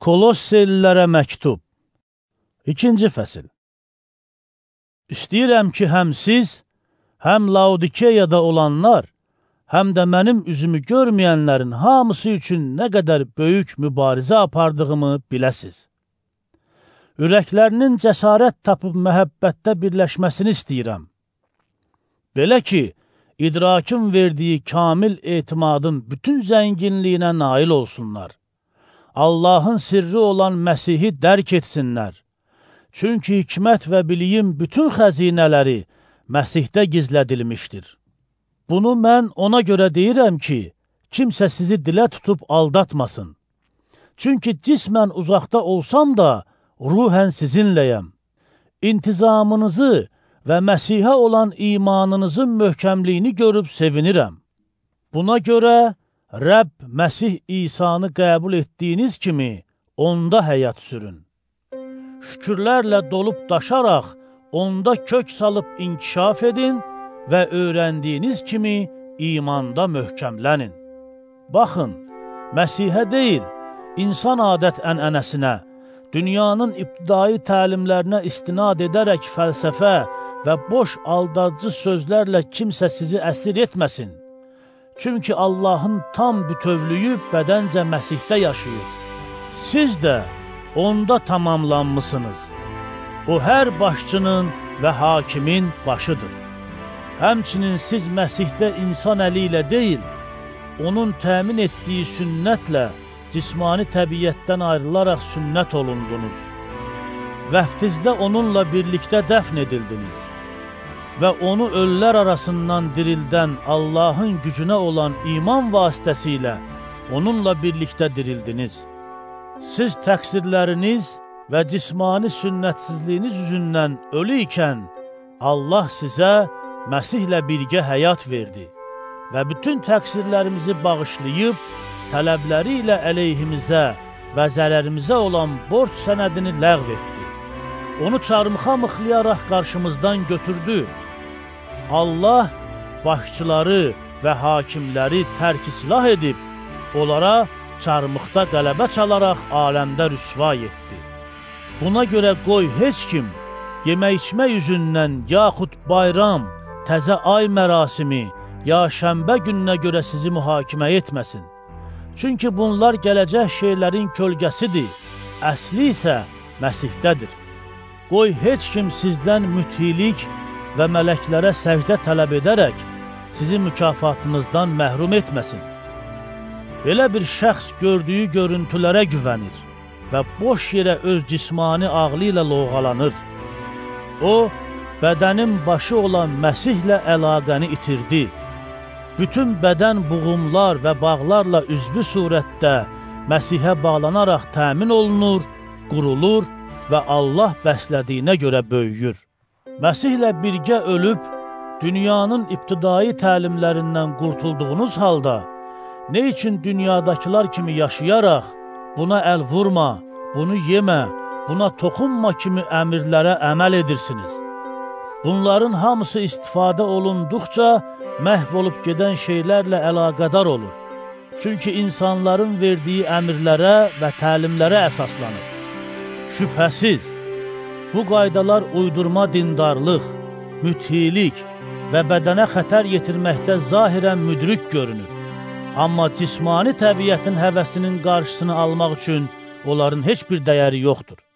Kolossellərə məktub 2-ci fəsil. İstəyirəm ki, həm siz, həm Laodikeyada olanlar, həm də mənim üzümü görməyənlərin hamısı üçün nə qədər böyük mübarizə apardığımı biləsiz. Ürəklərinin cəsarət tapıb məhəbbətdə birləşməsini istəyirəm. Belə ki, idrakin verdiyi kamil etimadın bütün zənginliyinə nail olsunlar. Allahın sirri olan Məsihi dərk etsinlər. Çünki hikmət və biliyin bütün xəzinələri Məsihdə gizlədilmişdir. Bunu mən ona görə deyirəm ki, kimsə sizi dilə tutub aldatmasın. Çünki cismən uzaqda olsam da, ruhən sizinləyəm. İntizamınızı və Məsihə olan imanınızın möhkəmliyini görüb sevinirəm. Buna görə Rəbb Məsih İsanı qəbul etdiyiniz kimi onda həyat sürün. Şükürlərlə dolub daşaraq onda kök salıb inkişaf edin və öyrəndiyiniz kimi imanda möhkəmlənin. Baxın, Məsihə deyil, insan adət-ənənəsinə, dünyanın ibtidai təlimlərinə istinad edərək fəlsəfə və boş aldadcı sözlərlə kimsə sizi əsir etməsin. Çünki Allahın tam bütövlüyü bədəncə Məsihdə yaşayır. Siz də onda tamamlanmısınız. O, hər başçının və hakimin başıdır. Həmçinin siz Məsihdə insan əli ilə deyil, onun təmin etdiyi sünnətlə cismani təbiyyətdən ayrılaraq sünnət olundunuz. Vəftizdə onunla birlikdə dəfn edildiniz və onu ölülər arasından dirildən Allahın gücünə olan iman vasitəsilə onunla birlikdə dirildiniz. Siz təqsirləriniz və cismani sünnətsizliyiniz üzündən ölü ikən Allah sizə Məsihlə birgə həyat verdi və bütün təqsirlərimizi bağışlayıb, tələbləri ilə əleyhimizə və zərərimizə olan borc sənədini ləğv etdi. Onu çarmıxa mıxlayaraq qarşımızdan götürdü. Allah başçıları və hakimləri tərk silah edib, onlara çarmıxda qələbə çalaraq aləmdə rüsva etdi. Buna görə qoy heç kim yemək-içmə yüzündən, yaxud bayram, təzə ay mərasimi, ya şənbə gününə görə sizi mühakimə etməsin. Çünki bunlar gələcək şeylərin kölgəsidir, əsli isə Məsihdədir. Qoy heç kim sizdən müthilik və mələklərə səcdə tələb edərək sizi mükafatınızdan məhrum etməsin. Belə bir şəxs gördüyü görüntülərə güvənir və boş yerə öz cismani ağlı ilə lovğalanır. O, bədənin başı olan Məsihlə əlaqəni itirdi. Bütün bədən buğumlar və bağlarla üzvü surətdə Məsihə bağlanaraq təmin olunur, qurulur və Allah bəslədiyinə görə böyüyür. Məsihlə birgə ölüb, dünyanın ibtidai təlimlərindən qurtulduğunuz halda, nə üçün dünyadakılar kimi yaşayaraq, buna əl vurma, bunu yemə, buna toxunma kimi əmirlərə əməl edirsiniz? Bunların hamısı istifadə olunduqca məhv olub gedən şeylərlə əlaqədar olur. Çünki insanların verdiyi əmirlərə və təlimlərə əsaslanır. Şübhəsiz, bu qaydalar uydurma dindarlıq, müthilik və bədənə xətər yetirməkdə zahirən müdrik görünür. Amma cismani təbiətin həvəsinin qarşısını almaq üçün onların heç bir dəyəri yoxdur.